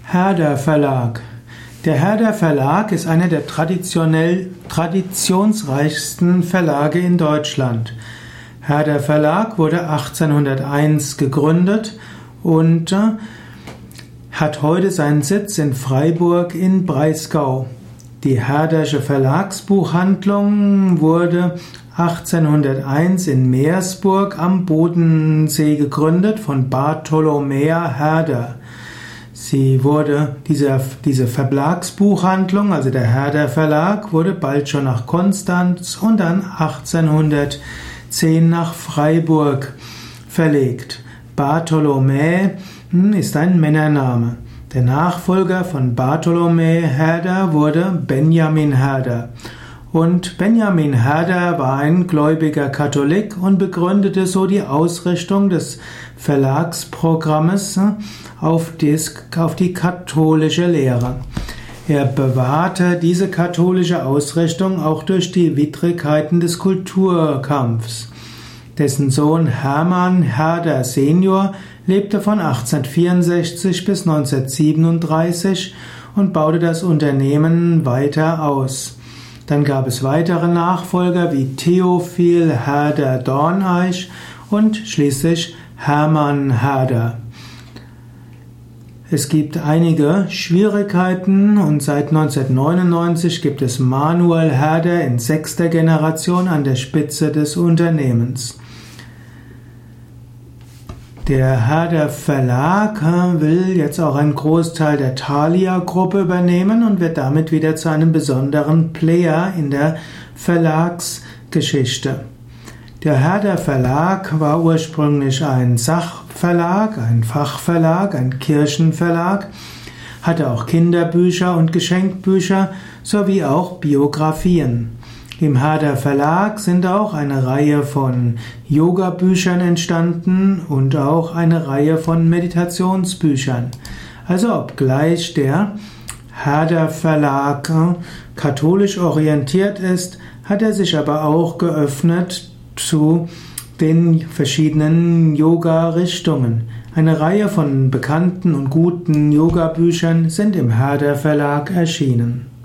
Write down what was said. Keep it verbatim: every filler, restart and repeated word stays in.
Herder Verlag. Der Herder Verlag ist einer der traditionell traditionsreichsten Verlage in Deutschland. Herder Verlag wurde achtzehnhunderteins gegründet und äh, hat heute seinen Sitz in Freiburg in Breisgau. Die Herdersche Verlagsbuchhandlung wurde achtzehnhunderteins in Meersburg am Bodensee gegründet von Bartholomäer Herder. Sie wurde, diese, diese Verlagsbuchhandlung, also der Herder Verlag, wurde bald schon nach Konstanz und dann achtzehnhundertzehn nach Freiburg verlegt. Bartholomäe ist ein Männername. Der Nachfolger von Bartholomäe Herder wurde Benjamin Herder. Und Benjamin Herder war ein gläubiger Katholik und begründete so die Ausrichtung des Verlagsprogrammes auf, dies, auf die katholische Lehre. Er bewahrte diese katholische Ausrichtung auch durch die Widrigkeiten des Kulturkampfs. Dessen Sohn Hermann Herder Senior lebte von achtzehnhundertvierundsechzig bis neunzehnhundertsiebenunddreißig und baute das Unternehmen weiter aus. Dann gab es weitere Nachfolger wie Theophil Herder Dorneich und schließlich Hermann Herder. Es gibt einige Schwierigkeiten und seit neunzehnhundertneunundneunzig gibt es Manuel Herder in sechster Generation an der Spitze des Unternehmens. Der Herder Verlag will jetzt auch einen Großteil der Thalia-Gruppe übernehmen und wird damit wieder zu einem besonderen Player in der Verlagsgeschichte. Der Herder Verlag war ursprünglich ein Sachverlag, ein Fachverlag, ein Kirchenverlag, hatte auch Kinderbücher und Geschenkbücher sowie auch Biografien. Im Herder Verlag sind auch eine Reihe von Yoga-Büchern entstanden und auch eine Reihe von Meditationsbüchern. Also obgleich der Herder Verlag katholisch orientiert ist, hat er sich aber auch geöffnet zu den verschiedenen Yoga-Richtungen. Eine Reihe von bekannten und guten Yoga-Büchern sind im Herder Verlag erschienen.